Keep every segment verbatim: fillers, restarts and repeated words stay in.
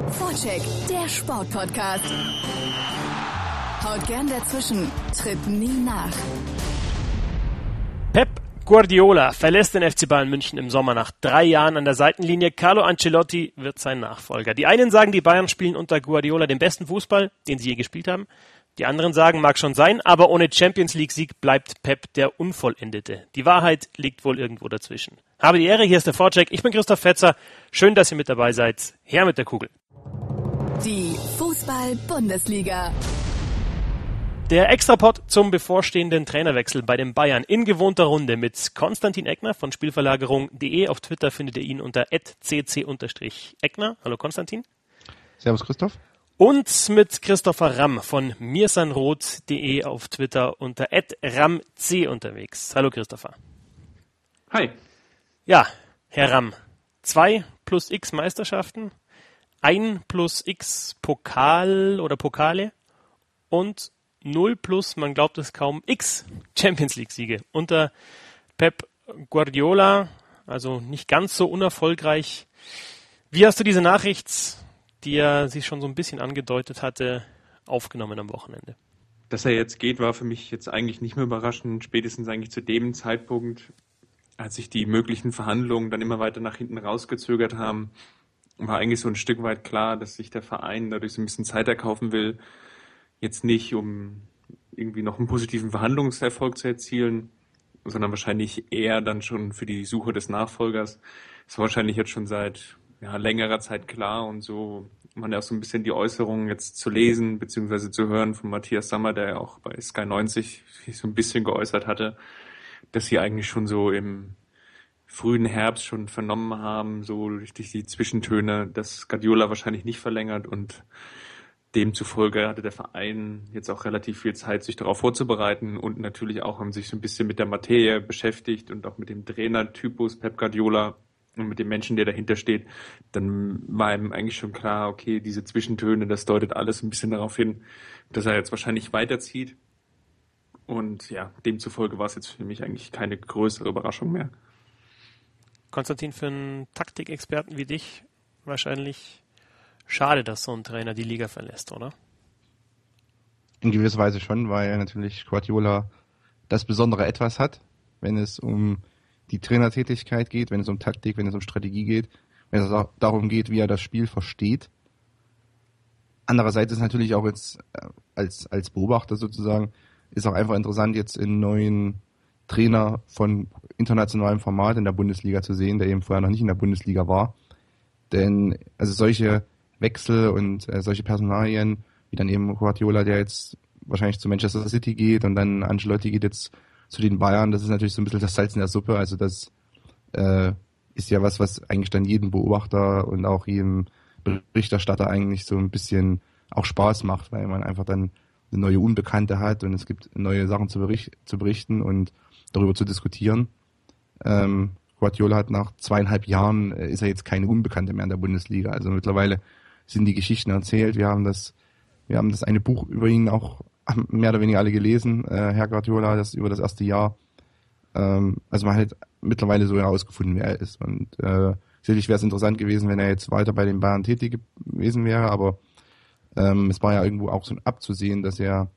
Vorcheck, der Sportpodcast. Haut gern dazwischen, tritt nie nach. Pep Guardiola verlässt den F C Bayern München im Sommer nach drei Jahren an der Seitenlinie. Carlo Ancelotti wird sein Nachfolger. Die einen sagen, die Bayern spielen unter Guardiola den besten Fußball, den sie je gespielt haben. Die anderen sagen, mag schon sein, aber ohne Champions-League-Sieg bleibt Pep der Unvollendete. Die Wahrheit liegt wohl irgendwo dazwischen. Habe die Ehre, hier ist der Vorcheck. Ich bin Christoph Fetzer. Schön, dass ihr mit dabei seid. Her mit der Kugel. Die Fußball-Bundesliga. Der Extrapod zum bevorstehenden Trainerwechsel bei den Bayern in gewohnter Runde mit Konstantin Eckner von Spielverlagerung punkt de. Auf Twitter findet ihr ihn unter at c c eckner. Hallo Konstantin. Servus Christoph. Und mit Christopher Ramm von mirsanroth punkt de auf Twitter unter at ramc unterwegs. Hallo Christopher. Hi. Ja, Herr Ramm. Zwei plus X Meisterschaften, ein plus X Pokal oder Pokale und null plus, man glaubt es kaum, X Champions League Siege unter Pep Guardiola, also nicht ganz so unerfolgreich. Wie hast du diese Nachricht, die er sich schon so ein bisschen angedeutet hatte, aufgenommen am Wochenende? Dass er jetzt geht, war für mich jetzt eigentlich nicht mehr überraschend, spätestens eigentlich zu dem Zeitpunkt, als sich die möglichen Verhandlungen dann immer weiter nach hinten rausgezögert haben, war eigentlich so ein Stück weit klar, dass sich der Verein dadurch so ein bisschen Zeit erkaufen will, jetzt nicht um irgendwie noch einen positiven Verhandlungserfolg zu erzielen, sondern wahrscheinlich eher dann schon für die Suche des Nachfolgers. Das war wahrscheinlich jetzt schon seit ja, längerer Zeit klar und so man ja auch so ein bisschen die Äußerungen jetzt zu lesen bzw. zu hören von Matthias Sammer, der ja auch bei Sky neunzig sich so ein bisschen geäußert hatte, dass sie eigentlich schon so im frühen Herbst schon vernommen haben, so richtig die Zwischentöne, dass Guardiola wahrscheinlich nicht verlängert und demzufolge hatte der Verein jetzt auch relativ viel Zeit, sich darauf vorzubereiten und natürlich auch haben sich so ein bisschen mit der Materie beschäftigt und auch mit dem Trainertypus Pep Guardiola und mit dem Menschen, der dahinter steht. Dann war ihm eigentlich schon klar, okay, diese Zwischentöne, das deutet alles ein bisschen darauf hin, dass er jetzt wahrscheinlich weiterzieht. Und ja, demzufolge war es jetzt für mich eigentlich keine größere Überraschung mehr. Konstantin, für einen Taktikexperten wie dich wahrscheinlich schade, dass so ein Trainer die Liga verlässt, oder? In gewisser Weise schon, weil natürlich Guardiola das besondere Etwas hat, wenn es um die Trainertätigkeit geht, wenn es um Taktik, wenn es um Strategie geht, wenn es auch darum geht, wie er das Spiel versteht. Andererseits ist natürlich auch jetzt als, als Beobachter sozusagen, ist auch einfach interessant, jetzt einen neuen Trainer von internationalem Format in der Bundesliga zu sehen, der eben vorher noch nicht in der Bundesliga war. Denn also solche Wechsel und äh, solche Personalien, wie dann eben Guardiola, der jetzt wahrscheinlich zu Manchester City geht und dann Ancelotti geht jetzt zu den Bayern, das ist natürlich so ein bisschen das Salz in der Suppe. Also das äh, ist ja was, was eigentlich dann jedem Beobachter und auch jedem Berichterstatter eigentlich so ein bisschen auch Spaß macht, weil man einfach dann eine neue Unbekannte hat und es gibt neue Sachen zu, bericht, zu berichten und darüber zu diskutieren. Ähm, Guardiola hat nach zweieinhalb Jahren, äh, ist er jetzt keine Unbekannte mehr in der Bundesliga. Also mittlerweile sind die Geschichten erzählt. Wir haben das, wir haben das eine Buch über ihn auch mehr oder weniger alle gelesen, äh, Herr Guardiola, das über das erste Jahr. Ähm, also man hat mittlerweile so herausgefunden, wer er ist. Und äh, sicherlich wäre es interessant gewesen, wenn er jetzt weiter bei den Bayern tätig gewesen wäre, aber ähm, es war ja irgendwo auch so abzusehen, dass er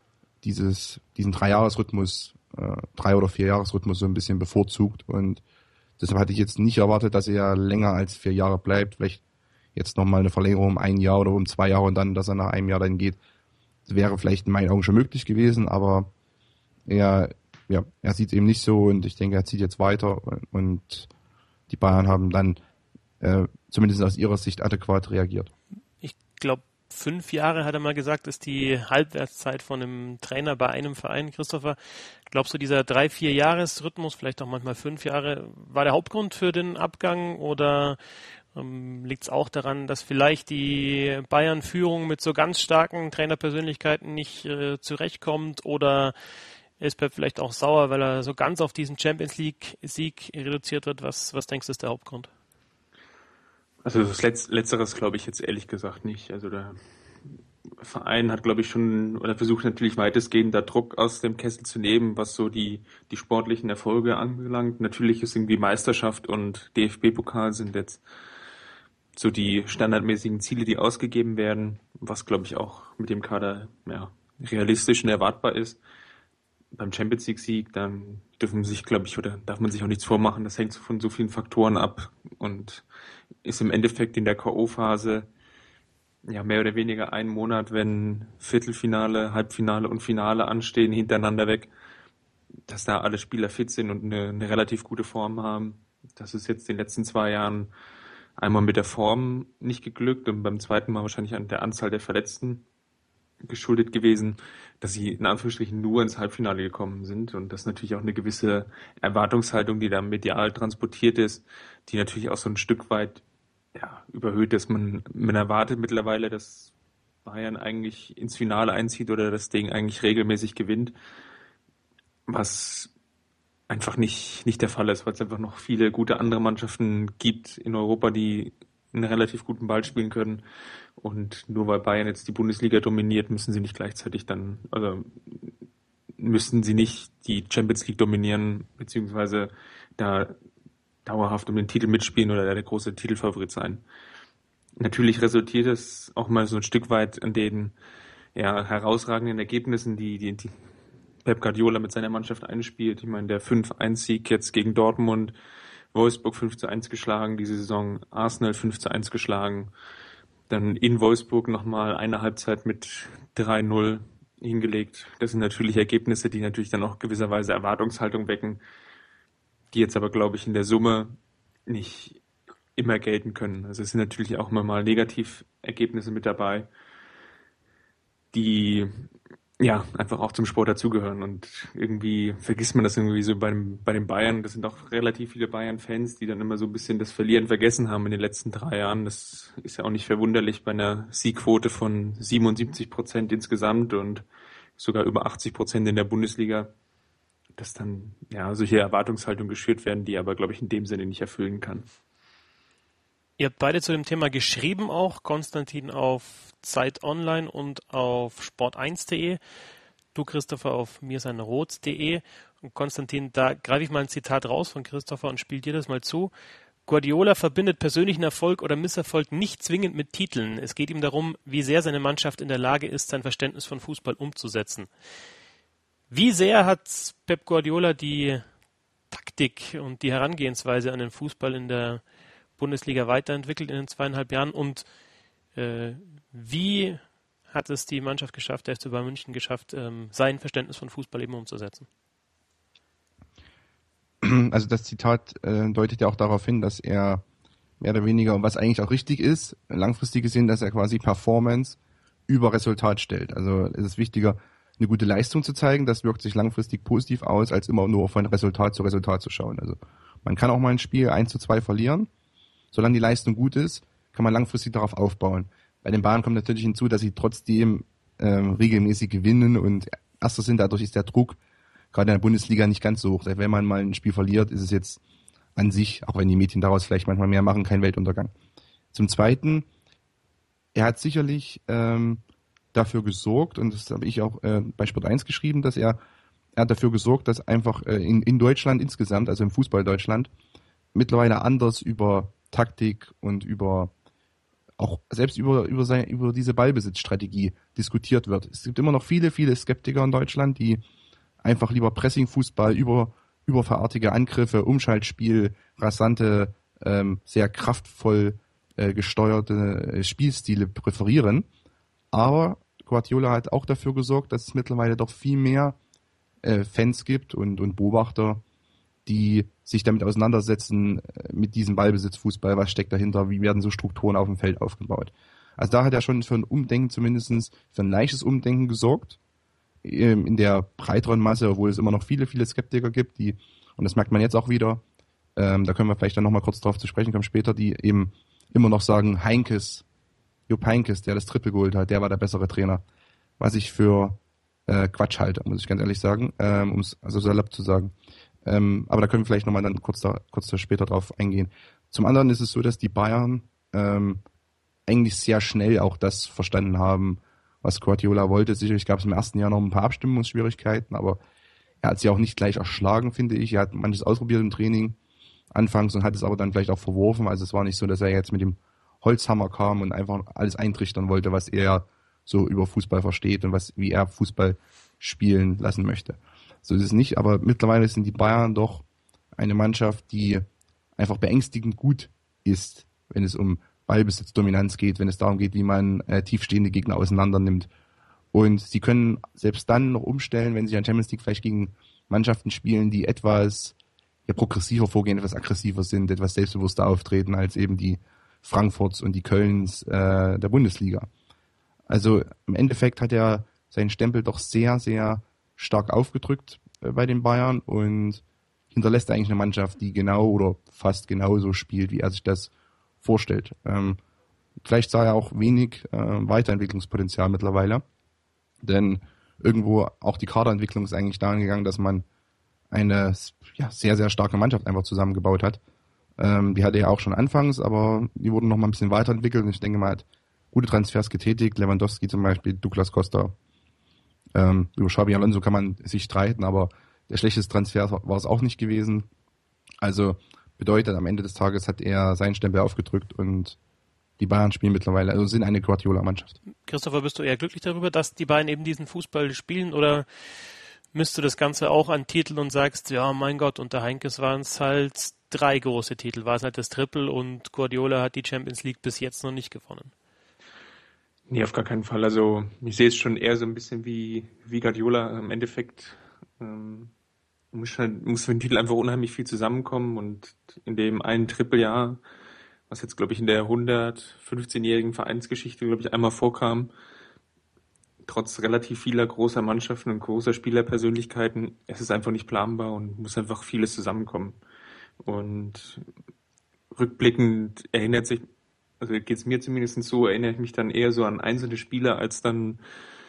dieses, diesen Drei-Jahres-Rhythmus, äh, Drei- oder Vier-Jahres-Rhythmus so ein bisschen bevorzugt und deshalb hatte ich jetzt nicht erwartet, dass er länger als vier Jahre bleibt, vielleicht jetzt nochmal eine Verlängerung um ein Jahr oder um zwei Jahre und dann, dass er nach einem Jahr dann geht. Das wäre vielleicht in meinen Augen schon möglich gewesen, aber er, ja, er sieht es eben nicht so und ich denke, er zieht jetzt weiter und die Bayern haben dann äh, zumindest aus ihrer Sicht adäquat reagiert. Ich glaube, fünf Jahre, hat er mal gesagt, ist die Halbwertszeit von einem Trainer bei einem Verein. Christopher, glaubst du, dieser drei-, vier-Jahres-Rhythmus, vielleicht auch manchmal fünf Jahre, war der Hauptgrund für den Abgang oder ähm, liegt es auch daran, dass vielleicht die Bayern-Führung mit so ganz starken Trainerpersönlichkeiten nicht äh, zurechtkommt oder ist Pep vielleicht auch sauer, weil er so ganz auf diesen Champions-League-Sieg reduziert wird? Was, was denkst du, ist der Hauptgrund? Also das Letz- Letzteres glaube ich jetzt ehrlich gesagt nicht. Also der Verein hat, glaube ich, schon oder versucht natürlich weitestgehend da Druck aus dem Kessel zu nehmen, was so die die sportlichen Erfolge anbelangt. Natürlich ist irgendwie Meisterschaft und D F B-Pokal sind jetzt so die standardmäßigen Ziele, die ausgegeben werden, was glaube ich auch mit dem Kader ja, realistisch und erwartbar ist. Beim Champions League Sieg, dann dürfen sich, glaube ich, oder darf man sich auch nichts vormachen. Das hängt von so vielen Faktoren ab und ist im Endeffekt in der K O-Phase ja mehr oder weniger ein Monat, wenn Viertelfinale, Halbfinale und Finale anstehen, hintereinander weg, dass da alle Spieler fit sind und eine, eine relativ gute Form haben. Das ist jetzt in den letzten zwei Jahren einmal mit der Form nicht geglückt und beim zweiten Mal wahrscheinlich an der Anzahl der Verletzten geschuldet gewesen, dass sie in Anführungsstrichen nur ins Halbfinale gekommen sind und das ist natürlich auch eine gewisse Erwartungshaltung, die da medial transportiert ist, die natürlich auch so ein Stück weit ja, überhöht ist. Man, man erwartet mittlerweile, dass Bayern eigentlich ins Finale einzieht oder das Ding eigentlich regelmäßig gewinnt, was einfach nicht, nicht der Fall ist, weil es einfach noch viele gute andere Mannschaften gibt in Europa, die einen relativ guten Ball spielen können. Und nur weil Bayern jetzt die Bundesliga dominiert, müssen sie nicht gleichzeitig dann, also müssen sie nicht die Champions League dominieren, beziehungsweise da dauerhaft um den Titel mitspielen oder der große Titelfavorit sein. Natürlich resultiert es auch mal so ein Stück weit an den ja, herausragenden Ergebnissen, die, die, die Pep Guardiola mit seiner Mannschaft einspielt. Ich meine, der fünf eins Sieg jetzt gegen Dortmund, Wolfsburg fünf zu eins geschlagen diese Saison, Arsenal fünf zu eins geschlagen, dann in Wolfsburg nochmal eine Halbzeit mit drei null hingelegt. Das sind natürlich Ergebnisse, die natürlich dann auch gewisserweise Erwartungshaltung wecken, die jetzt aber, glaube ich, in der Summe nicht immer gelten können. Also es sind natürlich auch immer mal Negativergebnisse mit dabei, die ja einfach auch zum Sport dazugehören und irgendwie vergisst man das irgendwie so bei, dem, bei den Bayern. Das sind auch relativ viele Bayern-Fans, die dann immer so ein bisschen das Verlieren vergessen haben in den letzten drei Jahren. Das ist ja auch nicht verwunderlich bei einer Siegquote von siebenundsiebzig Prozent insgesamt und sogar über achtzig Prozent in der Bundesliga, dass dann ja solche Erwartungshaltungen geschürt werden, die aber, glaube ich, in dem Sinne nicht erfüllen kann. Ihr habt beide zu dem Thema geschrieben auch, Konstantin auf Zeit Online und auf sport eins punkt de, du Christopher auf mirsanroth punkt de und Konstantin, da greife ich mal ein Zitat raus von Christopher und spiele dir das mal zu. Guardiola verbindet persönlichen Erfolg oder Misserfolg nicht zwingend mit Titeln. Es geht ihm darum, wie sehr seine Mannschaft in der Lage ist, sein Verständnis von Fußball umzusetzen. Wie sehr hat Pep Guardiola die Taktik und die Herangehensweise an den Fußball in der Bundesliga weiterentwickelt in den zweieinhalb Jahren und äh, wie hat es die Mannschaft geschafft, der F C Bayern München geschafft, ähm, sein Verständnis von Fußball eben umzusetzen? Also das Zitat äh, deutet ja auch darauf hin, dass er mehr oder weniger, was eigentlich auch richtig ist, langfristig gesehen, dass er quasi Performance über Resultat stellt. Also es ist wichtiger, eine gute Leistung zu zeigen, das wirkt sich langfristig positiv aus, als immer nur von Resultat zu Resultat zu schauen. Also man kann auch mal ein Spiel eins zu zwei verlieren, solange die Leistung gut ist, kann man langfristig darauf aufbauen. Bei den Bayern kommt natürlich hinzu, dass sie trotzdem ähm, regelmäßig gewinnen und Erster sind, dadurch ist der Druck gerade in der Bundesliga nicht ganz so hoch. Wenn man mal ein Spiel verliert, ist es jetzt an sich, auch wenn die Medien daraus vielleicht manchmal mehr machen, kein Weltuntergang. Zum Zweiten, er hat sicherlich ähm, dafür gesorgt, und das habe ich auch äh, bei Sport eins geschrieben, dass er, er hat dafür gesorgt, dass einfach äh, in, in Deutschland insgesamt, also im Fußball Deutschland, mittlerweile anders über Taktik und über auch selbst über über, sein, über diese Ballbesitzstrategie diskutiert wird. Es gibt immer noch viele, viele Skeptiker in Deutschland, die einfach lieber Pressing-Fußball, über überverartige Angriffe, Umschaltspiel, rasante, ähm, sehr kraftvoll äh, gesteuerte äh, Spielstile präferieren. Aber Guardiola hat auch dafür gesorgt, dass es mittlerweile doch viel mehr äh, Fans gibt und, und Beobachter, die sich damit auseinandersetzen, mit diesem Ballbesitzfußball, was steckt dahinter, wie werden so Strukturen auf dem Feld aufgebaut. Also da hat er schon für ein Umdenken, zumindest für ein leichtes Umdenken gesorgt, in der breiteren Masse, obwohl es immer noch viele, viele Skeptiker gibt, die, und das merkt man jetzt auch wieder, ähm, da können wir vielleicht dann nochmal kurz drauf zu sprechen kommen später, die eben immer noch sagen, Heinkes, Jupp Heynckes, der das Triple geholt hat, der war der bessere Trainer. Was ich für äh, Quatsch halte, muss ich ganz ehrlich sagen, ähm, um es also salopp zu sagen. Ähm, aber da können wir vielleicht nochmal dann kurz da, kurz da später drauf eingehen. Zum anderen ist es so, dass die Bayern ähm, eigentlich sehr schnell auch das verstanden haben, was Guardiola wollte. Sicherlich gab es im ersten Jahr noch ein paar Abstimmungsschwierigkeiten, aber er hat sie auch nicht gleich erschlagen, finde ich. Er hat manches ausprobiert im Training anfangs und hat es aber dann vielleicht auch verworfen. Also es war nicht so, dass er jetzt mit dem Holzhammer kam und einfach alles eintrichtern wollte, was er so über Fußball versteht und was wie er Fußball spielen lassen möchte. So ist es nicht, aber mittlerweile sind die Bayern doch eine Mannschaft, die einfach beängstigend gut ist, wenn es um Ballbesitzdominanz geht, wenn es darum geht, wie man äh, tiefstehende Gegner auseinander nimmt. Und sie können selbst dann noch umstellen, wenn sie an Champions League vielleicht gegen Mannschaften spielen, die etwas ja, progressiver vorgehen, etwas aggressiver sind, etwas selbstbewusster auftreten als eben die Frankfurts und die Kölns äh, der Bundesliga. Also im Endeffekt hat er seinen Stempel doch sehr, sehr stark aufgedrückt äh, bei den Bayern und hinterlässt eigentlich eine Mannschaft, die genau oder fast genauso spielt, wie er sich das vorstellt. Ähm, vielleicht sah er auch wenig äh, Weiterentwicklungspotenzial mittlerweile, denn irgendwo auch die Kaderentwicklung ist eigentlich dahin gegangen, dass man eine ja, sehr, sehr starke Mannschaft einfach zusammengebaut hat. Ähm, die hatte er auch schon anfangs, aber die wurden noch mal ein bisschen weiterentwickelt und ich denke, man hat gute Transfers getätigt. Lewandowski zum Beispiel, Douglas Costa. Ähm, über Xabi Alonso kann man sich streiten, aber der schlechteste Transfer war es auch nicht gewesen. Also bedeutet, am Ende des Tages hat er seinen Stempel aufgedrückt und die Bayern spielen mittlerweile, also sind eine Guardiola-Mannschaft. Christopher, bist du eher glücklich darüber, dass die Bayern eben diesen Fußball spielen oder misst du das Ganze auch an Titel und sagst, ja, mein Gott, unter Heinkes waren es halt drei große Titel, war es halt das Triple und Guardiola hat die Champions League bis jetzt noch nicht gewonnen? Nee, auf gar keinen Fall. Also ich sehe es schon eher so ein bisschen wie, wie Guardiola. Im Endeffekt ähm, muss, halt, muss für den Titel einfach unheimlich viel zusammenkommen und in dem einen Trippeljahr, was jetzt, glaube ich, in der hundertfünfzehnjährigen Vereinsgeschichte, glaube ich, einmal vorkam, trotz relativ vieler großer Mannschaften und großer Spielerpersönlichkeiten, es ist einfach nicht planbar und muss einfach vieles zusammenkommen. Und rückblickend erinnert sich, also geht es mir zumindest so, erinnere ich mich dann eher so an einzelne Spieler, als dann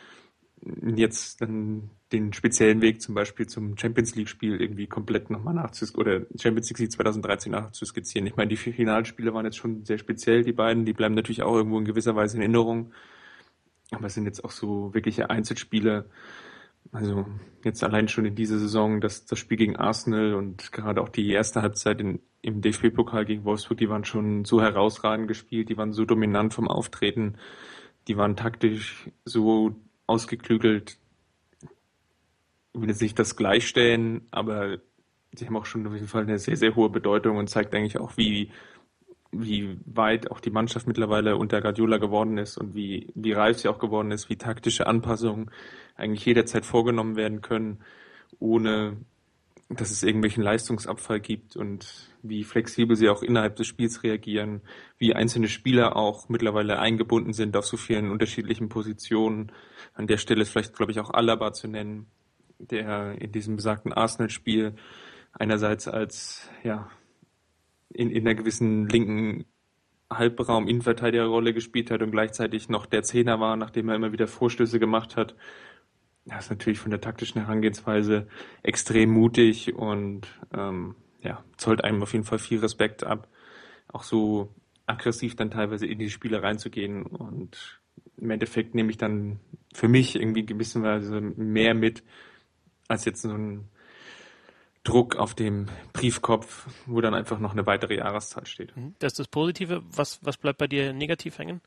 jetzt dann den speziellen Weg zum Beispiel zum Champions League-Spiel irgendwie komplett nochmal nachzuskizzieren, oder Champions League zwanzig dreizehn nachzuskizzieren. Ich meine, die vier Finalspiele waren jetzt schon sehr speziell, die beiden, die bleiben natürlich auch irgendwo in gewisser Weise in Erinnerung, aber es sind jetzt auch so wirkliche Einzelspiele. Also jetzt allein schon in dieser Saison, das, das Spiel gegen Arsenal und gerade auch die erste Halbzeit in, im D F B-Pokal gegen Wolfsburg, die waren schon so herausragend gespielt, die waren so dominant vom Auftreten, die waren taktisch so ausgeklügelt. Ich will jetzt nicht das gleichstellen, aber sie haben auch schon auf jeden Fall eine sehr, sehr hohe Bedeutung und zeigt eigentlich auch, wie wie weit auch die Mannschaft mittlerweile unter Guardiola geworden ist und wie, wie reif sie auch geworden ist, wie taktische Anpassungen eigentlich jederzeit vorgenommen werden können, ohne dass es irgendwelchen Leistungsabfall gibt und wie flexibel sie auch innerhalb des Spiels reagieren, wie einzelne Spieler auch mittlerweile eingebunden sind auf so vielen unterschiedlichen Positionen. An der Stelle ist vielleicht, glaube ich, auch Alaba zu nennen, der in diesem besagten Arsenal-Spiel einerseits als, ja, in, in einer gewissen linken Halbraum-Innenverteidigerrolle gespielt hat und gleichzeitig noch der Zehner war, nachdem er immer wieder Vorstöße gemacht hat. Das ist natürlich von der taktischen Herangehensweise extrem mutig und ähm, ja, zollt einem auf jeden Fall viel Respekt ab, auch so aggressiv dann teilweise in die Spiele reinzugehen. Und im Endeffekt nehme ich dann für mich irgendwie gewisserweise mehr mit, als jetzt so ein Druck auf dem Briefkopf, wo dann einfach noch eine weitere Jahreszahl steht. Das ist das Positive. Was, was bleibt bei dir negativ hängen?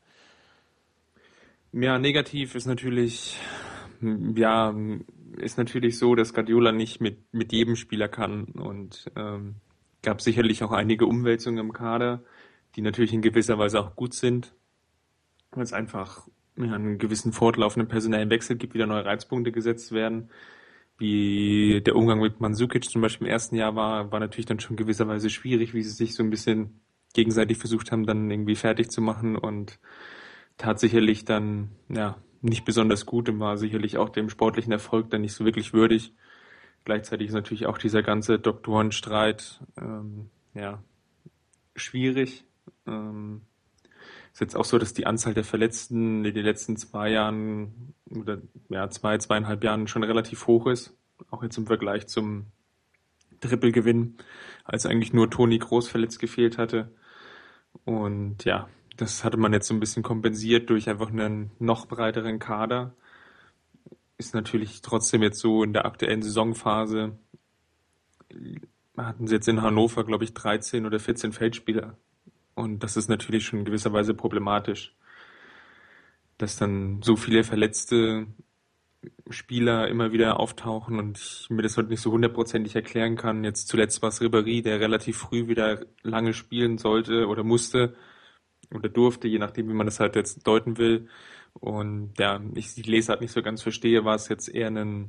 Ja, negativ ist natürlich, ja, ist natürlich so, dass Guardiola nicht mit, mit jedem Spieler kann und ähm, gab sicherlich auch einige Umwälzungen im Kader, die natürlich in gewisser Weise auch gut sind, weil es einfach ja, einen gewissen fortlaufenden personellen Wechsel gibt, wieder neue Reizpunkte gesetzt werden. Wie der Umgang mit Mandzukic zum Beispiel im ersten Jahr war, war natürlich dann schon gewisserweise schwierig, wie sie sich so ein bisschen gegenseitig versucht haben, dann irgendwie fertig zu machen und tat sicherlich dann, ja, nicht besonders gut und war sicherlich auch dem sportlichen Erfolg dann nicht so wirklich würdig. Gleichzeitig ist natürlich auch dieser ganze Doktorenstreit, ähm, ja, schwierig. Ähm, ist jetzt auch so, dass die Anzahl der Verletzten in den letzten zwei Jahren oder ja, zwei, zweieinhalb Jahren schon relativ hoch ist. Auch jetzt im Vergleich zum Trippelgewinn, als eigentlich nur Toni Kroos verletzt gefehlt hatte. Und ja, das hatte man jetzt so ein bisschen kompensiert durch einfach einen noch breiteren Kader. Ist natürlich trotzdem jetzt so in der aktuellen Saisonphase, hatten sie jetzt in Hannover, glaube ich, dreizehn oder vierzehn Feldspieler Und das ist natürlich schon in gewisser Weise problematisch, dass dann so viele verletzte Spieler immer wieder auftauchen und ich mir das heute nicht so hundertprozentig erklären kann. Jetzt zuletzt war es Ribéry, der relativ früh wieder lange spielen sollte oder musste oder durfte, je nachdem, wie man das halt jetzt deuten will. Und ja, ich die Lesart nicht so ganz verstehe, war es jetzt eher ein,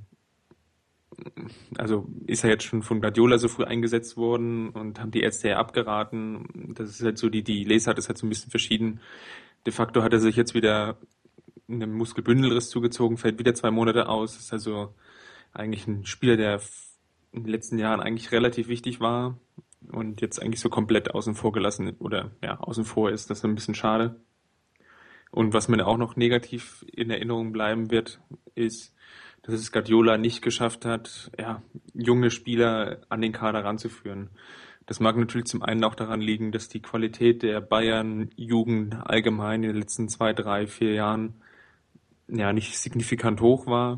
also ist er jetzt schon von Guardiola so früh eingesetzt worden und haben die Ärzte ja abgeraten. Das ist halt so, die, die Lesart ist halt so ein bisschen verschieden. De facto hat er sich jetzt wieder einen Muskelbündelriss zugezogen, fällt wieder zwei Monate aus. Ist also eigentlich ein Spieler, der in den letzten Jahren eigentlich relativ wichtig war und jetzt eigentlich so komplett außen vor gelassen oder ja, außen vor ist. Das ist ein bisschen schade. Und was mir auch noch negativ in Erinnerung bleiben wird, ist, dass es Guardiola nicht geschafft hat, ja, junge Spieler an den Kader ranzuführen. Das mag natürlich zum einen auch daran liegen, dass die Qualität der Bayern-Jugend allgemein in den letzten zwei, drei, vier Jahren ja nicht signifikant hoch war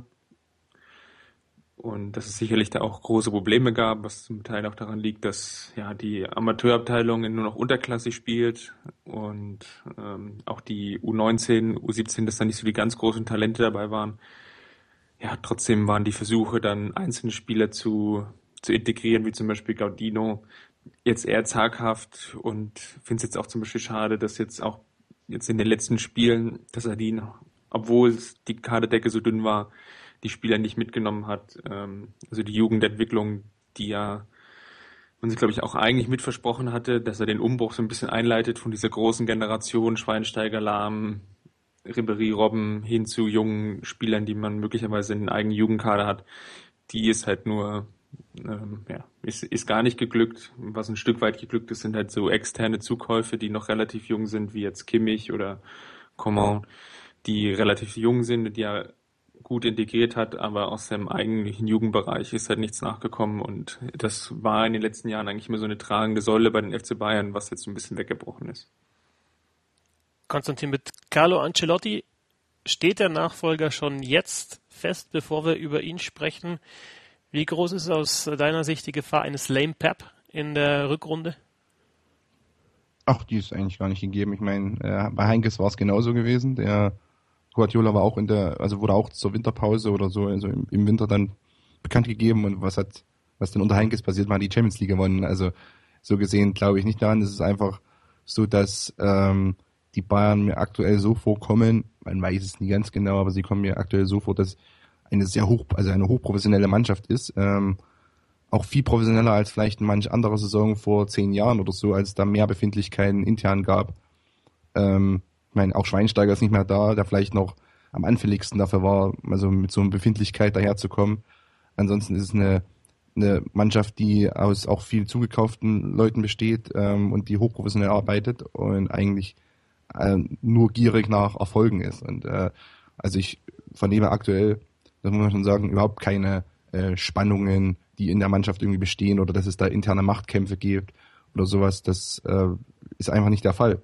und dass es sicherlich da auch große Probleme gab, was zum Teil auch daran liegt, dass ja die Amateurabteilung nur noch unterklassig spielt und ähm, auch die U neunzehn, U siebzehn, dass da nicht so die ganz großen Talente dabei waren. Ja, trotzdem waren die Versuche, dann einzelne Spieler zu zu integrieren, wie zum Beispiel Gaudino, jetzt eher zaghaft und finde es jetzt auch zum Beispiel schade, dass jetzt auch jetzt in den letzten Spielen, dass er die, obwohl die Kaderdecke so dünn war, die Spieler nicht mitgenommen hat. Also die Jugendentwicklung, die ja man sich, glaube ich, auch eigentlich mit versprochen hatte, dass er den Umbruch so ein bisschen einleitet von dieser großen Generation, Schweinsteiger, Lahm, Ribéry, Robben hin zu jungen Spielern, die man möglicherweise in den eigenen Jugendkader hat. Die ist halt nur Ähm, ja, ist, ist gar nicht geglückt. Was ein Stück weit geglückt ist, sind halt so externe Zukäufe, die noch relativ jung sind, wie jetzt Kimmich oder Coman, die relativ jung sind, die er gut integriert hat, aber aus seinem eigentlichen Jugendbereich ist halt nichts nachgekommen und das war in den letzten Jahren eigentlich immer so eine tragende Säule bei den F C Bayern, was jetzt so ein bisschen weggebrochen ist. Konstantin, mit Carlo Ancelotti steht der Nachfolger schon jetzt fest, bevor wir über ihn sprechen. Wie groß ist aus deiner Sicht die Gefahr eines Lame Pep in der Rückrunde? Ach, die ist eigentlich gar nicht gegeben. Ich meine, äh, bei Heinkes war es genauso gewesen. Der Guardiola war auch in der, also wurde auch zur Winterpause oder so, also im, im Winter dann bekannt gegeben und was hat, was denn unter Heinkes passiert, war die Champions League gewonnen. Also so gesehen glaube ich nicht daran. Es ist einfach so, dass ähm, die Bayern mir aktuell so vorkommen, man weiß es nie ganz genau, aber sie kommen mir aktuell so vor, dass eine sehr hoch, also eine hochprofessionelle Mannschaft ist, ähm, auch viel professioneller als vielleicht manch andere Saison vor zehn Jahren oder so, als es da mehr Befindlichkeiten intern gab. Ähm, ich meine, auch Schweinsteiger ist nicht mehr da, der vielleicht noch am anfälligsten dafür war, also mit so einer Befindlichkeit daherzukommen. Ansonsten ist es eine, eine Mannschaft, die aus auch viel zugekauften Leuten besteht ähm, und die hochprofessionell arbeitet und eigentlich äh, nur gierig nach Erfolgen ist. Und äh, also ich vernehme aktuell, das muss man schon sagen, überhaupt keine äh, Spannungen, die in der Mannschaft irgendwie bestehen oder dass es da interne Machtkämpfe gibt oder sowas. Das äh, ist einfach nicht der Fall.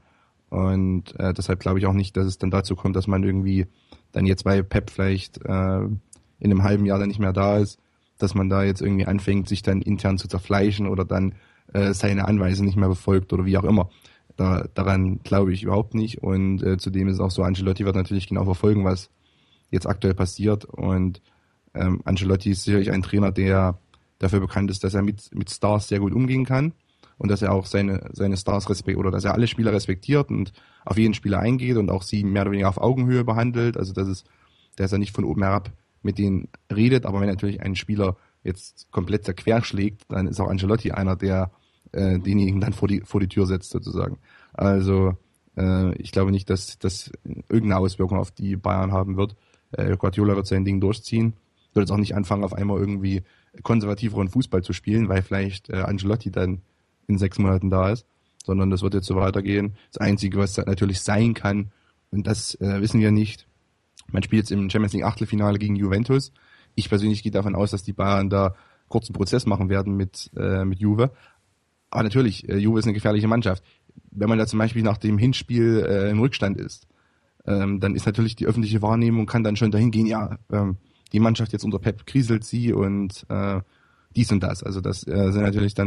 Und äh, deshalb glaube ich auch nicht, dass es dann dazu kommt, dass man irgendwie dann jetzt, weil Pep vielleicht äh, in einem halben Jahr dann nicht mehr da ist, dass man da jetzt irgendwie anfängt, sich dann intern zu zerfleischen oder dann äh, seine Anweisungen nicht mehr befolgt oder wie auch immer. Da, daran glaube ich überhaupt nicht. Und äh, zudem ist es auch so, Ancelotti wird natürlich genau verfolgen, was jetzt aktuell passiert und ähm, Ancelotti ist sicherlich ein Trainer, der dafür bekannt ist, dass er mit mit Stars sehr gut umgehen kann und dass er auch seine seine Stars respektiert oder dass er alle Spieler respektiert und auf jeden Spieler eingeht und auch sie mehr oder weniger auf Augenhöhe behandelt, also das ist, dass er nicht von oben herab mit denen redet, aber wenn natürlich ein Spieler jetzt komplett querschlägt, dann ist auch Ancelotti einer, der äh, denjenigen dann vor die vor die Tür setzt sozusagen. Also äh, ich glaube nicht, dass das irgendeine Auswirkung auf die Bayern haben wird. Guardiola wird sein Ding durchziehen, wird jetzt auch nicht anfangen, auf einmal irgendwie konservativeren Fußball zu spielen, weil vielleicht äh, Ancelotti dann in sechs Monaten da ist, sondern das wird jetzt so weitergehen. Das Einzige, was natürlich sein kann, und das äh, wissen wir nicht, man spielt jetzt im Champions League Achtelfinale gegen Juventus. Ich persönlich gehe davon aus, dass die Bayern da kurzen Prozess machen werden mit äh, mit Juve. Aber natürlich, äh, Juve ist eine gefährliche Mannschaft. Wenn man da zum Beispiel nach dem Hinspiel äh, im Rückstand ist, Ähm, dann ist natürlich die öffentliche Wahrnehmung, kann dann schon dahin gehen, ja, ähm, die Mannschaft jetzt unter Pep kriselt sie und äh, dies und das. Also das äh, sind natürlich dann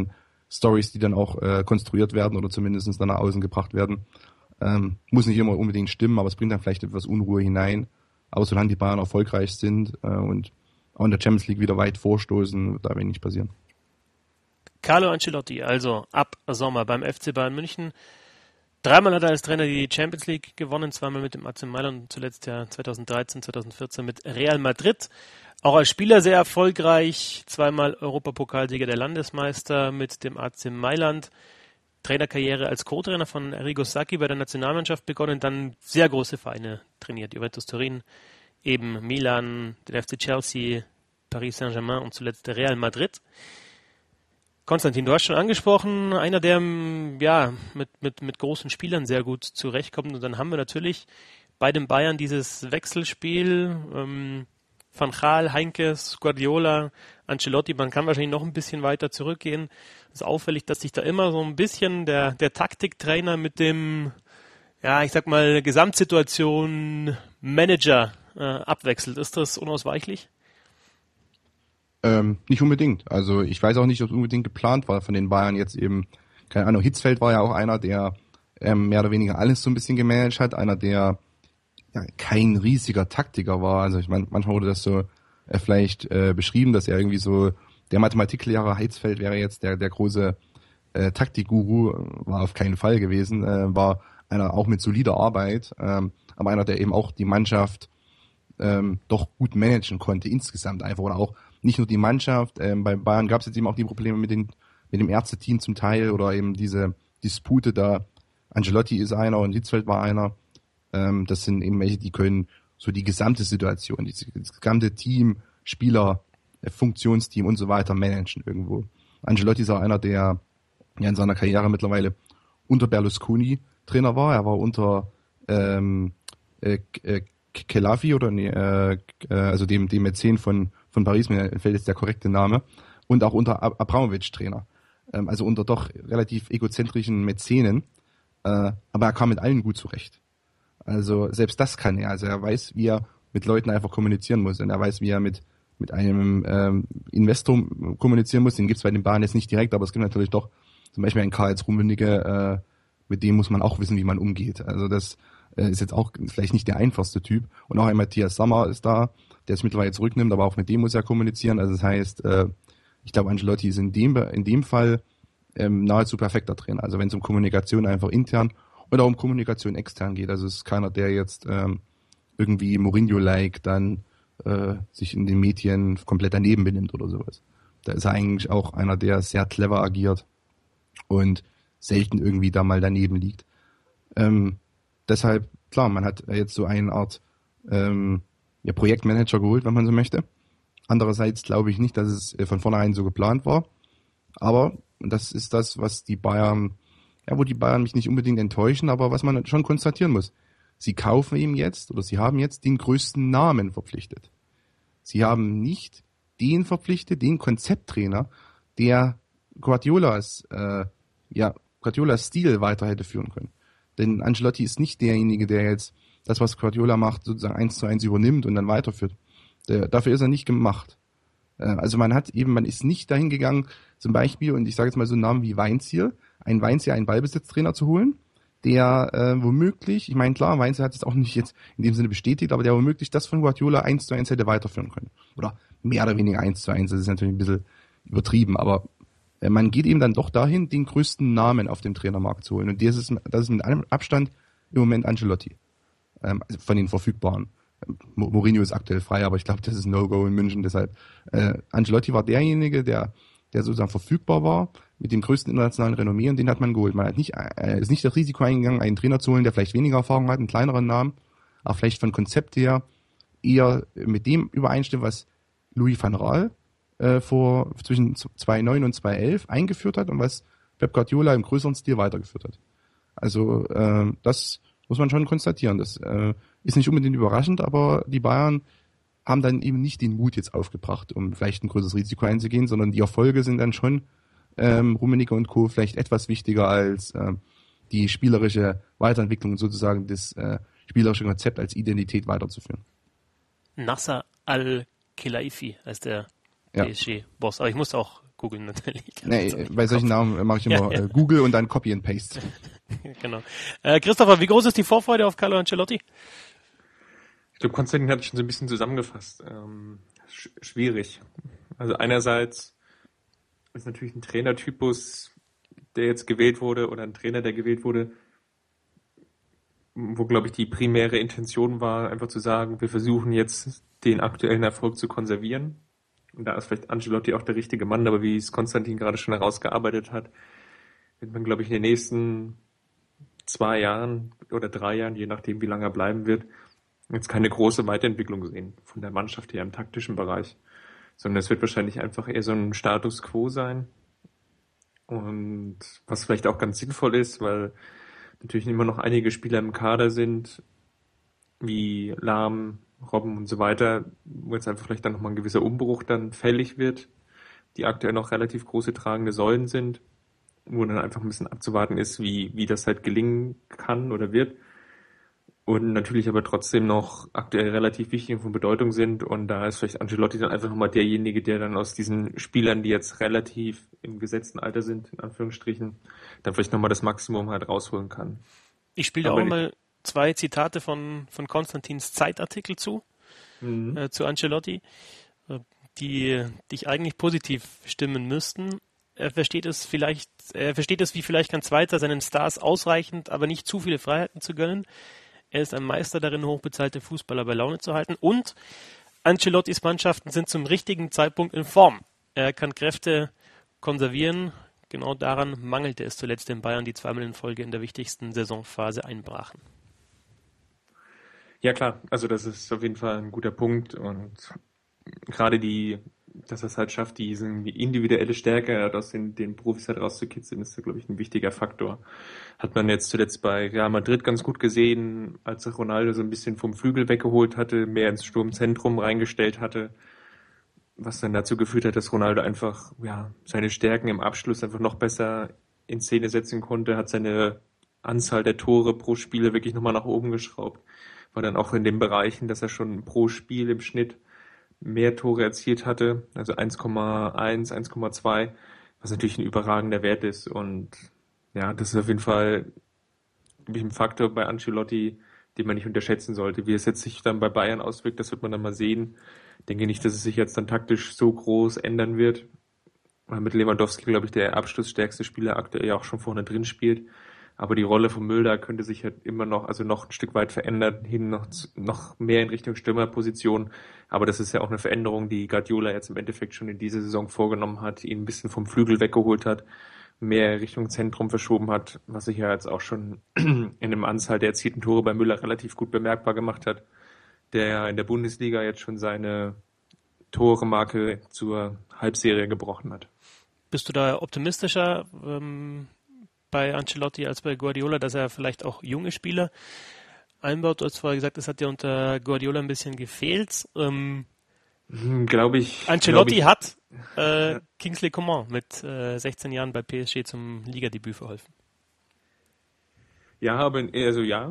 Stories, die dann auch äh, konstruiert werden oder zumindest dann nach außen gebracht werden. Ähm, muss nicht immer unbedingt stimmen, aber es bringt dann vielleicht etwas Unruhe hinein. Aber solange die Bayern erfolgreich sind äh, und auch in der Champions League wieder weit vorstoßen, wird da wenig passieren. Carlo Ancelotti, also ab Sommer beim F C Bayern München. Dreimal hat er als Trainer die Champions League gewonnen, zweimal mit dem A C Mailand und zuletzt ja zweitausenddreizehn, zweitausendvierzehn mit Real Madrid. Auch als Spieler sehr erfolgreich, zweimal Europapokalsieger der Landesmeister mit dem A C Mailand. Trainerkarriere als Co-Trainer von Arrigo Sacchi bei der Nationalmannschaft begonnen, dann sehr große Vereine trainiert. Juventus Turin, eben Milan, den F C Chelsea, Paris Saint-Germain und zuletzt Real Madrid. Konstantin, du hast schon angesprochen, einer, der ja mit, mit, mit großen Spielern sehr gut zurechtkommt. Und dann haben wir natürlich bei den Bayern dieses Wechselspiel, ähm, Van Gaal, Heinkes, Guardiola, Ancelotti. Man kann wahrscheinlich noch ein bisschen weiter zurückgehen. Es ist auffällig, dass sich da immer so ein bisschen der, der Taktiktrainer mit dem, ja, ich sag mal, Gesamtsituation Manager äh, abwechselt. Ist das unausweichlich? Ähm, nicht unbedingt. Also ich weiß auch nicht, ob es unbedingt geplant war von den Bayern jetzt eben. Keine Ahnung, Hitzfeld war ja auch einer, der ähm, mehr oder weniger alles so ein bisschen gemanagt hat. Einer, der ja kein riesiger Taktiker war. Also ich meine, manchmal wurde das so äh, vielleicht äh, beschrieben, dass er irgendwie so, der Mathematiklehrer Hitzfeld wäre jetzt der der große äh, Taktikguru, war auf keinen Fall gewesen. Äh, war einer auch mit solider Arbeit, ähm, aber einer, der eben auch die Mannschaft ähm, doch gut managen konnte insgesamt einfach, oder auch nicht nur die Mannschaft. Ähm, bei Bayern gab es jetzt eben auch die Probleme mit den mit dem Ärzteteam zum Teil oder eben diese Dispute da. Ancelotti ist einer und Hitzfeld war einer. Ähm, das sind eben welche, die können so die gesamte Situation, die, das gesamte Team, Spieler, Funktionsteam und so weiter managen irgendwo. Ancelotti ist auch einer, der ja in seiner Karriere mittlerweile unter Berlusconi Trainer war. Er war unter ähm, äh, äh, Khelafi oder nee, äh, also dem dem Mäzen von von Paris, mir fällt jetzt der korrekte Name, und auch unter Abramovich Trainer. Ähm, also unter doch relativ egozentrischen Mäzenen, äh, aber er kam mit allen gut zurecht. Also selbst das kann er. Also er weiß, wie er mit Leuten einfach kommunizieren muss, und er weiß, wie er mit mit einem ähm, Investor kommunizieren muss. Den gibt es bei den Bayern jetzt nicht direkt, aber es gibt natürlich doch zum Beispiel einen Karl-Heinz Rummenigge, äh, mit dem muss man auch wissen, wie man umgeht. Also das äh, ist jetzt auch vielleicht nicht der einfachste Typ. Und auch ein Matthias Sammer ist da, der es mittlerweile zurücknimmt, aber auch mit dem muss er kommunizieren. Also das heißt, äh, ich glaube, Ancelotti ist in dem in dem Fall ähm, nahezu perfekter Trainer. Also wenn es um Kommunikation einfach intern oder um Kommunikation extern geht. Also es ist keiner, der jetzt ähm, irgendwie Mourinho-like dann äh, sich in den Medien komplett daneben benimmt oder sowas. Da ist er eigentlich auch einer, der sehr clever agiert und selten irgendwie da mal daneben liegt. Ähm, deshalb, klar, man hat jetzt so eine Art ähm, ja, Projektmanager geholt, wenn man so möchte. Andererseits glaube ich nicht, dass es von vornherein so geplant war. Aber das ist das, was die Bayern, ja, wo die Bayern mich nicht unbedingt enttäuschen, aber was man schon konstatieren muss. Sie kaufen ihm jetzt, oder sie haben jetzt den größten Namen verpflichtet. Sie haben nicht den verpflichtet, den Konzepttrainer, der Guardiolas, äh, ja, Guardiolas Stil weiter hätte führen können. Denn Ancelotti ist nicht derjenige, der jetzt das, was Guardiola macht, sozusagen eins zu eins übernimmt und dann weiterführt. Der, dafür ist er nicht gemacht. Äh, also man hat eben, man ist nicht dahin gegangen, zum Beispiel, und ich sage jetzt mal so einen Namen wie Weinziel, einen Weinziel, einen Ballbesitztrainer zu holen, der äh, womöglich, ich meine klar, Weinziel hat es auch nicht jetzt in dem Sinne bestätigt, aber der womöglich das von Guardiola eins zu eins hätte weiterführen können. Oder mehr oder weniger eins zu eins, das ist natürlich ein bisschen übertrieben, aber äh, man geht eben dann doch dahin, den größten Namen auf dem Trainermarkt zu holen. Und das ist, das ist mit einem Abstand im Moment Ancelotti, ähm, also von den Verfügbaren. Mourinho ist aktuell frei, aber ich glaube, das ist ein No-Go in München, deshalb äh, Ancelotti war derjenige, der der sozusagen verfügbar war, mit dem größten internationalen Renommee, und den hat man geholt. Man hat nicht, äh, ist nicht das Risiko eingegangen, einen Trainer zu holen, der vielleicht weniger Erfahrung hat, einen kleineren Namen, aber vielleicht von Konzept her eher mit dem übereinstimmt, was Louis van Gaal äh, vor zwischen zweitausendneun und zweitausendelf eingeführt hat und was Pep Guardiola im größeren Stil weitergeführt hat. Also äh, das muss man schon konstatieren. Das äh, ist nicht unbedingt überraschend, aber die Bayern haben dann eben nicht den Mut jetzt aufgebracht, um vielleicht ein größeres Risiko einzugehen, sondern die Erfolge sind dann schon ähm, Rummenigge und Co. vielleicht etwas wichtiger als äh, die spielerische Weiterentwicklung, sozusagen das äh, spielerische Konzept als Identität weiterzuführen. Nasser Al-Khelaifi heißt der ja. P S G-Boss. Aber ich muss auch googeln natürlich. Nee, also bei solchen Kopf. Namen mache ich immer ja, ja. Google und dann Copy and Paste. Genau. Äh, Christopher, wie groß ist die Vorfreude auf Carlo Ancelotti? Ich glaube, Konstantin hat schon so ein bisschen zusammengefasst. Ähm, sch- schwierig. Also einerseits ist natürlich ein Trainertypus, der jetzt gewählt wurde, oder ein Trainer, der gewählt wurde, wo, glaube ich, die primäre Intention war, einfach zu sagen, wir versuchen jetzt den aktuellen Erfolg zu konservieren. Und da ist vielleicht Ancelotti auch der richtige Mann, aber wie es Konstantin gerade schon herausgearbeitet hat, wird man, glaube ich, in den nächsten zwei Jahren oder drei Jahren, je nachdem, wie lange er bleiben wird, jetzt keine große Weiterentwicklung sehen von der Mannschaft her im taktischen Bereich, sondern es wird wahrscheinlich einfach eher so ein Status quo sein. Und was vielleicht auch ganz sinnvoll ist, weil natürlich immer noch einige Spieler im Kader sind, wie Lahm, Robben und so weiter, wo jetzt einfach vielleicht dann nochmal ein gewisser Umbruch dann fällig wird, die aktuell noch relativ große tragende Säulen sind, wo dann einfach ein bisschen abzuwarten ist, wie, wie das halt gelingen kann oder wird. Und natürlich aber trotzdem noch aktuell relativ wichtig und von Bedeutung sind. Und da ist vielleicht Ancelotti dann einfach nochmal derjenige, der dann aus diesen Spielern, die jetzt relativ im gesetzten Alter sind, in Anführungsstrichen, dann vielleicht nochmal das Maximum halt rausholen kann. Ich spiele auch mal zwei Zitate von, von Konstantins Zeitartikel zu, mhm. äh, zu Ancelotti, äh, die dich eigentlich positiv stimmen müssten. Er versteht es vielleicht, er versteht es, wie vielleicht kein Zweiter, seinen Stars ausreichend, aber nicht zu viele Freiheiten zu gönnen. Er ist ein Meister darin, hochbezahlte Fußballer bei Laune zu halten. Und Ancelottis Mannschaften sind zum richtigen Zeitpunkt in Form. Er kann Kräfte konservieren. Genau daran mangelte es zuletzt in Bayern, die zweimal in Folge in der wichtigsten Saisonphase einbrachen. Ja klar, also das ist auf jeden Fall ein guter Punkt. Und gerade die, dass er es halt schafft, diese individuelle Stärke aus den, den Profis halt rauszukitzeln, ist, glaube ich, ein wichtiger Faktor. Hat man jetzt zuletzt bei Real Madrid ganz gut gesehen, als Ronaldo so ein bisschen vom Flügel weggeholt hatte, mehr ins Sturmzentrum reingestellt hatte, was dann dazu geführt hat, dass Ronaldo einfach ja seine Stärken im Abschluss einfach noch besser in Szene setzen konnte, hat seine Anzahl der Tore pro Spiele wirklich nochmal nach oben geschraubt. War dann auch in den Bereichen, dass er schon pro Spiel im Schnitt mehr Tore erzielt hatte, also eins Komma eins, eins Komma zwei, was natürlich ein überragender Wert ist. Und ja, das ist auf jeden Fall ein Faktor bei Ancelotti, den man nicht unterschätzen sollte. Wie es jetzt sich dann bei Bayern auswirkt, das wird man dann mal sehen. Ich denke nicht, dass es sich jetzt dann taktisch so groß ändern wird, weil mit Lewandowski, glaube ich, der abschlussstärkste Spieler aktuell ja auch schon vorne drin spielt. Aber die Rolle von Müller könnte sich halt immer noch, also noch ein Stück weit verändern, hin noch, noch mehr in Richtung Stürmerposition. Aber das ist ja auch eine Veränderung, die Guardiola jetzt im Endeffekt schon in dieser Saison vorgenommen hat, ihn ein bisschen vom Flügel weggeholt hat, mehr Richtung Zentrum verschoben hat, was sich ja jetzt auch schon in dem Anzahl der erzielten Tore bei Müller relativ gut bemerkbar gemacht hat, der in der Bundesliga jetzt schon seine Tore-Marke zur Halbserie gebrochen hat. Bist du da optimistischer ähm bei Ancelotti als bei Guardiola, dass er vielleicht auch junge Spieler einbaut? Du hast vorher gesagt, es hat ja unter Guardiola ein bisschen gefehlt. Ähm, glaube ich. Ancelotti glaub ich, hat äh, Kingsley Coman mit äh, sechzehn Jahren bei P S G zum Ligadebüt verholfen. Ja, aber also ja.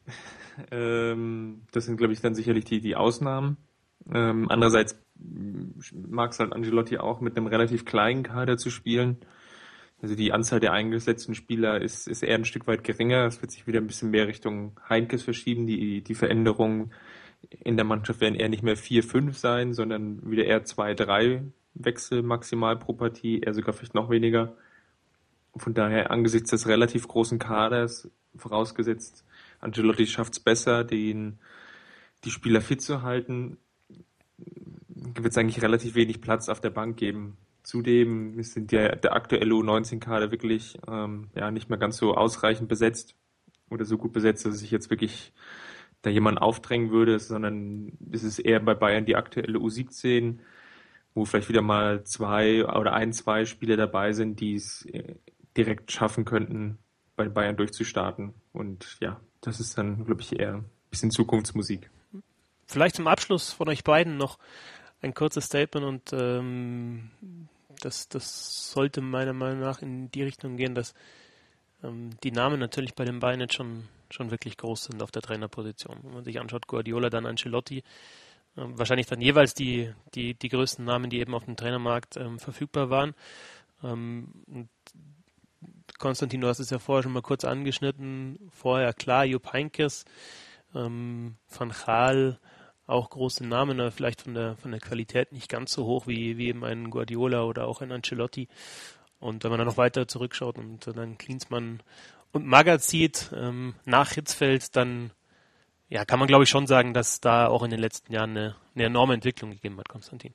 ähm, das sind, glaube ich, dann sicherlich die, die Ausnahmen. Ähm, andererseits mag es halt Ancelotti auch mit einem relativ kleinen Kader zu spielen. Also die Anzahl der eingesetzten Spieler ist, ist eher ein Stück weit geringer. Es wird sich wieder ein bisschen mehr Richtung Heinkes verschieben. Die, die Veränderungen in der Mannschaft werden eher nicht mehr vier, fünf sein, sondern wieder eher zwei, drei Wechsel maximal pro Partie, eher sogar vielleicht noch weniger. Von daher angesichts des relativ großen Kaders, vorausgesetzt Ancelotti schafft es besser, den, die Spieler fit zu halten, wird es eigentlich relativ wenig Platz auf der Bank geben. Zudem sind ja der aktuelle U neunzehn Kader wirklich ähm, ja nicht mehr ganz so ausreichend besetzt oder so gut besetzt, dass sich jetzt wirklich da jemand aufdrängen würde, sondern es ist eher bei Bayern die aktuelle U siebzehn, wo vielleicht wieder mal zwei oder ein, zwei Spieler dabei sind, die es direkt schaffen könnten, bei Bayern durchzustarten. Und ja, das ist dann, glaube ich, eher ein bisschen Zukunftsmusik. Vielleicht zum Abschluss von euch beiden noch ein kurzes Statement und ähm, das, das sollte meiner Meinung nach in die Richtung gehen, dass ähm, die Namen natürlich bei den Bayern jetzt schon, schon wirklich groß sind auf der Trainerposition. Wenn man sich anschaut, Guardiola, dann Ancelotti, Ähm, wahrscheinlich dann jeweils die, die, die größten Namen, die eben auf dem Trainermarkt ähm, verfügbar waren. Ähm, und Konstantin, du hast es ja vorher schon mal kurz angeschnitten. Vorher klar, Jupp Heynckes, ähm, Van Gaal, auch große Namen, aber vielleicht von der von der Qualität nicht ganz so hoch wie, wie eben ein Guardiola oder auch ein Ancelotti. Und wenn man dann noch weiter zurückschaut und dann Klinsmann und Magath sieht, ähm, nach Hitzfeld, dann ja, kann man glaube ich schon sagen, dass da auch in den letzten Jahren eine, eine enorme Entwicklung gegeben hat, Konstantin.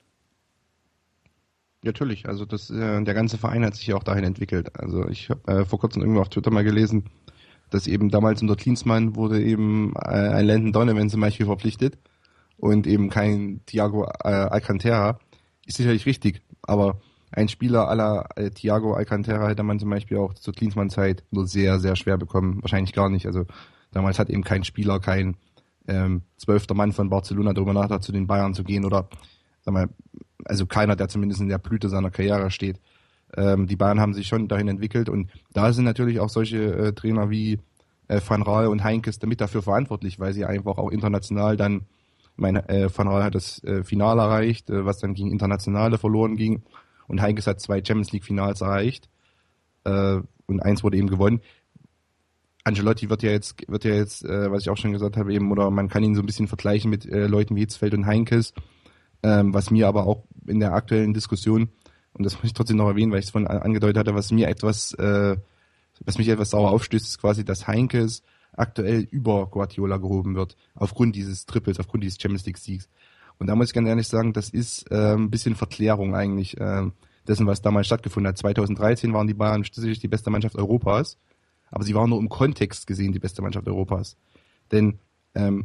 Natürlich, also das, äh, der ganze Verein hat sich ja auch dahin entwickelt. Also ich habe äh, vor kurzem irgendwo auf Twitter mal gelesen, dass eben damals unter Klinsmann wurde eben äh, ein Landon Donovan zum Beispiel verpflichtet und eben kein Thiago äh, Alcantara. Ist sicherlich richtig, aber ein Spieler à la äh, Thiago Alcantara hätte man zum Beispiel auch zur Klinsmann-Zeit nur sehr, sehr schwer bekommen. Wahrscheinlich gar nicht. Also damals hat eben kein Spieler, kein ähm, zwölfter Mann von Barcelona darüber nachgedacht, zu den Bayern zu gehen oder sag mal, also keiner, der zumindest in der Blüte seiner Karriere steht. Ähm, die Bayern haben sich schon dahin entwickelt und da sind natürlich auch solche äh, Trainer wie äh, Van Gaal und Heynckes damit dafür verantwortlich, weil sie einfach auch international dann, ich meine, äh, Van Gaal hat das äh, Finale erreicht, äh, was dann gegen Internationale verloren ging und Heynckes hat zwei Champions League Finals erreicht äh, und eins wurde eben gewonnen. Ancelotti wird ja jetzt, wird ja jetzt, äh, was ich auch schon gesagt habe, eben, oder man kann ihn so ein bisschen vergleichen mit äh, Leuten wie Hitzfeld und Heynckes. Ähm, was mir aber auch in der aktuellen Diskussion, und das muss ich trotzdem noch erwähnen, weil ich es vorhin angedeutet hatte, was mir etwas, äh, was mich etwas sauer aufstößt, ist quasi, dass Heynckes aktuell über Guardiola gehoben wird, aufgrund dieses Triples, aufgrund dieses Champions League Siegs. Und da muss ich ganz ehrlich sagen, das ist äh, ein bisschen Verklärung eigentlich äh, dessen, was damals stattgefunden hat. zweitausenddreizehn waren die Bayern sicherlich die beste Mannschaft Europas, aber sie waren nur im Kontext gesehen die beste Mannschaft Europas. Denn ähm,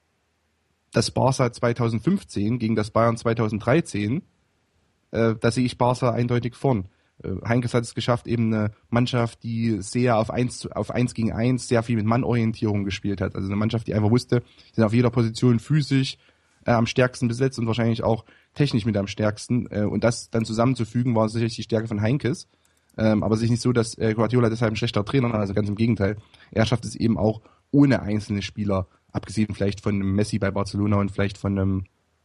das Barca zweitausendfünfzehn gegen das Bayern zweitausenddreizehn, äh, da sehe ich Barca eindeutig vorn. Äh, Heynckes hat es geschafft, eben eine Mannschaft, die sehr auf eins, auf eins gegen eins, sehr viel mit Mannorientierung gespielt hat. Also eine Mannschaft, die einfach wusste, die sind auf jeder Position physisch äh, am stärksten besetzt und wahrscheinlich auch technisch mit am stärksten. Äh, und das dann zusammenzufügen, war sicherlich die Stärke von Heynckes. Ähm, aber es ist nicht so, dass äh, Guardiola deshalb ein schlechter Trainer ist, also ganz im Gegenteil. Er schafft es eben auch ohne einzelne Spieler, abgesehen vielleicht von einem Messi bei Barcelona und vielleicht von einem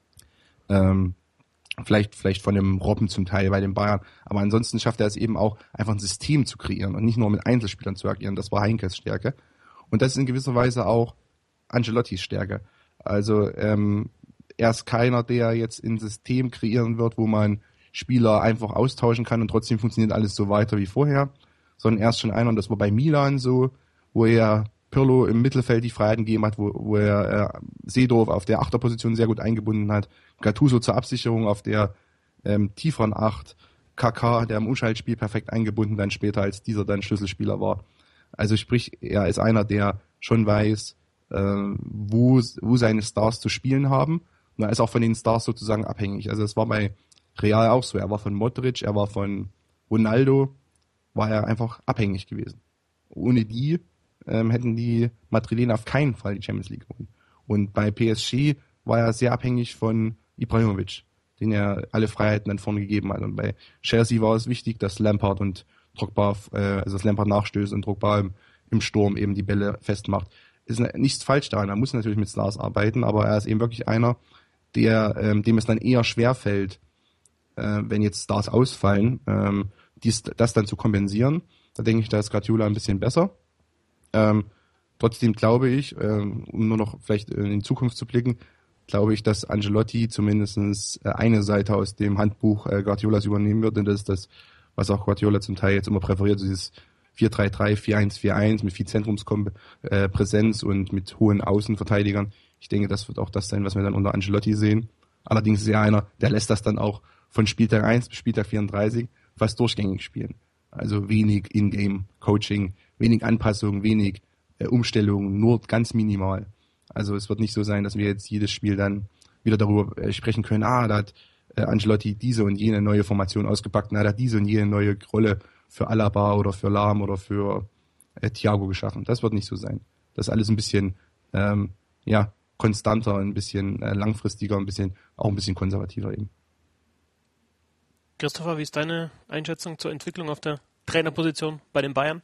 ähm, vielleicht vielleicht von einem Robben zum Teil bei den Bayern, aber ansonsten schafft er es eben auch, einfach ein System zu kreieren und nicht nur mit Einzelspielern zu agieren. Das war Heynckes Stärke und das ist in gewisser Weise auch Ancelottis Stärke. Also ähm, er ist keiner, der jetzt ein System kreieren wird, wo man Spieler einfach austauschen kann und trotzdem funktioniert alles so weiter wie vorher, sondern er ist schon einer, und das war bei Milan so, wo er Pirlo im Mittelfeld die Freiheiten gegeben hat, wo, wo er äh, Seedorf auf der Achterposition sehr gut eingebunden hat, Gattuso zur Absicherung auf der ähm, tieferen Acht, Kaká, der im Umschaltspiel perfekt eingebunden dann später, als dieser dann Schlüsselspieler war. Also sprich, er ist einer, der schon weiß, äh, wo, wo seine Stars zu spielen haben, und er ist auch von den Stars sozusagen abhängig. Also es war bei Real auch so, er war von Modric, er war von Ronaldo, war er einfach abhängig gewesen. Ohne die ähm, hätten die Madrilener auf keinen Fall die Champions League gewonnen. Und bei P S G war er sehr abhängig von Ibrahimovic, den er alle Freiheiten dann vorne gegeben hat. Und bei Chelsea war es wichtig, dass Lampard und Drogba, äh, also dass Lampard nachstößt und Drogba im, im Sturm eben die Bälle festmacht. Ist nichts falsch daran, er muss natürlich mit Stars arbeiten, aber er ist eben wirklich einer, der, ähm, dem es dann eher schwerfällt, äh, wenn jetzt Stars ausfallen, ähm, dies, das dann zu kompensieren. Da denke ich, da ist Guardiola ein bisschen besser. Ähm, trotzdem glaube ich, ähm, um nur noch vielleicht in die Zukunft zu blicken, glaube ich, dass Ancelotti zumindest äh, eine Seite aus dem Handbuch äh, Guardiolas übernehmen wird, und das ist das, was auch Guardiola zum Teil jetzt immer präferiert, so dieses vier drei drei, vier eins vier eins mit viel Zentrumspräsenz äh, und mit hohen Außenverteidigern. Ich denke, das wird auch das sein, was wir dann unter Ancelotti sehen. Allerdings ist er einer, der lässt das dann auch von Spieltag eins bis Spieltag vierunddreißig fast durchgängig spielen. Also wenig In-Game-Coaching, wenig Anpassung, wenig äh, Umstellung, nur ganz minimal. Also es wird nicht so sein, dass wir jetzt jedes Spiel dann wieder darüber äh, sprechen können, ah, da hat äh, Ancelotti diese und jene neue Formation ausgepackt, na, da hat diese und jene neue Rolle für Alaba oder für Lahm oder für äh, Thiago geschaffen. Das wird nicht so sein. Das ist alles ein bisschen ähm, ja konstanter, ein bisschen äh, langfristiger, ein bisschen auch ein bisschen konservativer eben. Christopher, wie ist deine Einschätzung zur Entwicklung auf der Trainerposition bei den Bayern?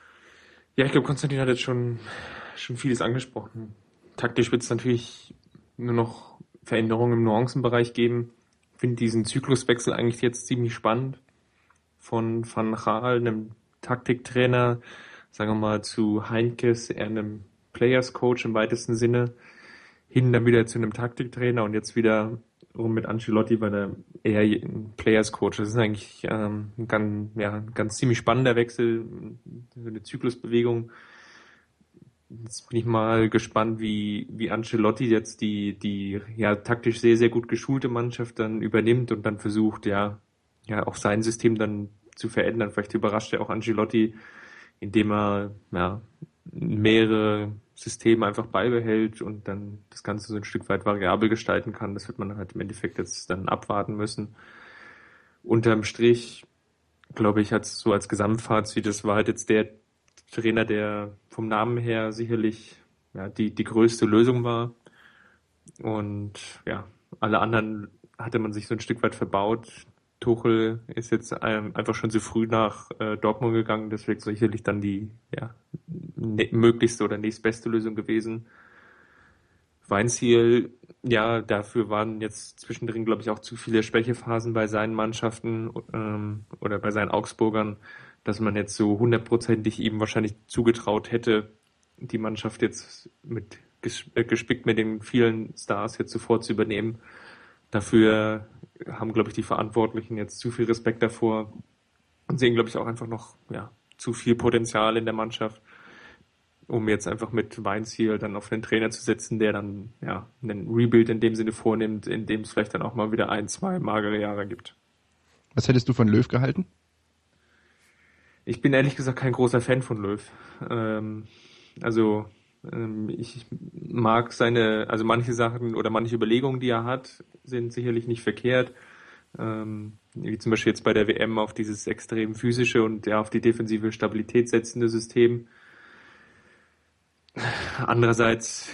Ja, ich glaube, Konstantin hat jetzt schon, schon vieles angesprochen. Taktisch wird es natürlich nur noch Veränderungen im Nuancenbereich geben. Ich finde diesen Zykluswechsel eigentlich jetzt ziemlich spannend. Von Van Gaal, einem Taktiktrainer, sagen wir mal, zu Heinkes, eher einem Players Coach im weitesten Sinne, hin dann wieder zu einem Taktiktrainer und jetzt wieder rum mit Ancelotti bei der eher ein Players Coach. Das ist eigentlich ähm, ein, ganz, ja, ein ganz ziemlich spannender Wechsel, eine Zyklusbewegung. Jetzt bin ich mal gespannt, wie, wie Ancelotti jetzt die, die ja taktisch sehr, sehr gut geschulte Mannschaft dann übernimmt und dann versucht, ja, ja auch sein System dann zu verändern. Vielleicht überrascht er auch Ancelotti, indem er ja, mehrere Systeme einfach beibehält und dann das Ganze so ein Stück weit variabel gestalten kann. Das wird man halt im Endeffekt jetzt dann abwarten müssen. Unterm Strich, glaube ich, hat es so als Gesamtfazit, das war halt jetzt der Trainer, der vom Namen her sicherlich ja, die, die größte Lösung war. Und ja, alle anderen hatte man sich so ein Stück weit verbaut. Tuchel ist jetzt ähm, einfach schon zu früh nach äh, Dortmund gegangen, deswegen sicherlich dann die ja, ne- möglichste oder nächstbeste Lösung gewesen. Weinziel, ja, dafür waren jetzt zwischendrin, glaube ich, auch zu viele Schwächephasen bei seinen Mannschaften ähm, oder bei seinen Augsburgern, dass man jetzt so hundertprozentig ihm wahrscheinlich zugetraut hätte, die Mannschaft jetzt mit ges- äh, gespickt mit den vielen Stars jetzt sofort zu übernehmen. Dafür haben, glaube ich, die Verantwortlichen jetzt zu viel Respekt davor und sehen, glaube ich, auch einfach noch ja, zu viel Potenzial in der Mannschaft, um jetzt einfach mit Weinziel dann auf einen Trainer zu setzen, der dann ja einen Rebuild in dem Sinne vornimmt, in dem es vielleicht dann auch mal wieder ein, zwei magere Jahre gibt. Was hättest du von Löw gehalten? Ich bin ehrlich gesagt kein großer Fan von Löw. Ähm, also ähm, ich mag seine, also manche Sachen oder manche Überlegungen, die er hat, sind sicherlich nicht verkehrt. Ähm, wie zum Beispiel jetzt bei der W M auf dieses extrem physische und ja auf die defensive Stabilität setzende System. Andererseits,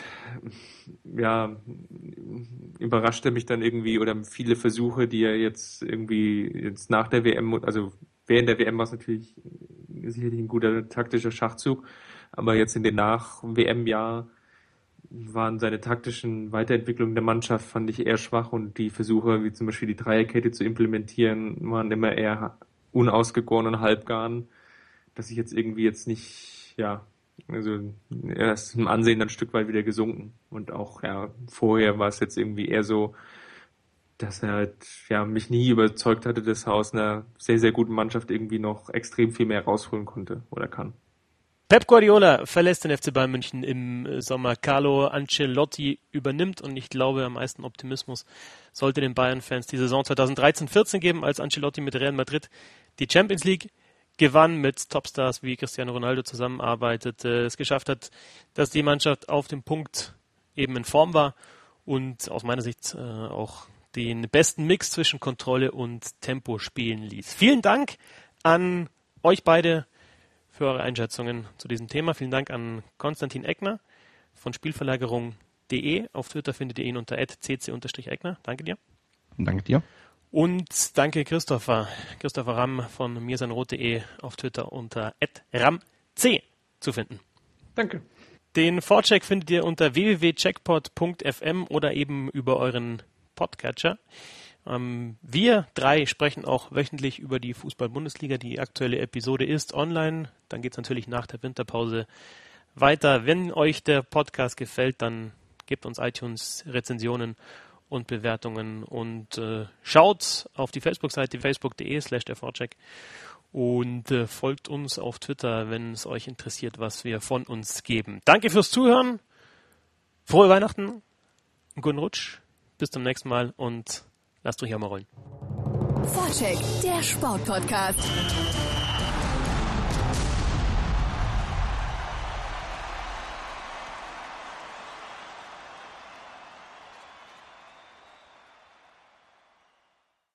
ja, überrascht er mich dann irgendwie oder viele Versuche, die er jetzt irgendwie jetzt nach der W M, also während der W M war es natürlich sicherlich ein guter taktischer Schachzug, aber jetzt in den Nach-W M-Jahr waren seine taktischen Weiterentwicklungen der Mannschaft, fand ich, eher schwach und die Versuche, wie zum Beispiel die Dreierkette zu implementieren, waren immer eher unausgegoren und halbgarn, dass ich jetzt irgendwie jetzt nicht, ja, also er ist im Ansehen dann ein Stück weit wieder gesunken und auch, ja, vorher war es jetzt irgendwie eher so, dass er halt, ja, mich nie überzeugt hatte, dass er aus einer sehr, sehr guten Mannschaft irgendwie noch extrem viel mehr rausholen konnte oder kann. Pep Guardiola verlässt den F C Bayern München im Sommer. Carlo Ancelotti übernimmt und ich glaube, am meisten Optimismus sollte den Bayern-Fans die Saison zwanzig dreizehn vierzehn geben, als Ancelotti mit Real Madrid die Champions League gewann, mit Topstars wie Cristiano Ronaldo zusammenarbeitete, es geschafft hat, dass die Mannschaft auf dem Punkt eben in Form war und aus meiner Sicht äh, auch den besten Mix zwischen Kontrolle und Tempo spielen ließ. Vielen Dank an euch beide für eure Einschätzungen zu diesem Thema. Vielen Dank an Konstantin Eckner von Spielverlagerung punkt de. Auf Twitter findet ihr ihn unter at c c eckner. Danke dir. Danke dir. Und danke Christopher. Christopher Ramm von mirsanrot punkt de auf Twitter unter at ramc zu finden. Danke. Den Vorcheck findet ihr unter w w w punkt checkpot punkt f m oder eben über euren Podcatcher. Ähm, wir drei sprechen auch wöchentlich über die Fußball-Bundesliga. Die aktuelle Episode ist online. Dann geht es natürlich nach der Winterpause weiter. Wenn euch der Podcast gefällt, dann gebt uns iTunes-Rezensionen und Bewertungen und äh, schaut auf die Facebook-Seite facebook punkt de slash der Vorcheck und äh, folgt uns auf Twitter, wenn es euch interessiert, was wir von uns geben. Danke fürs Zuhören. Frohe Weihnachten. Einen guten Rutsch. Bis zum nächsten Mal und lasst euch auch mal rollen. Vorcheck, der Sportpodcast.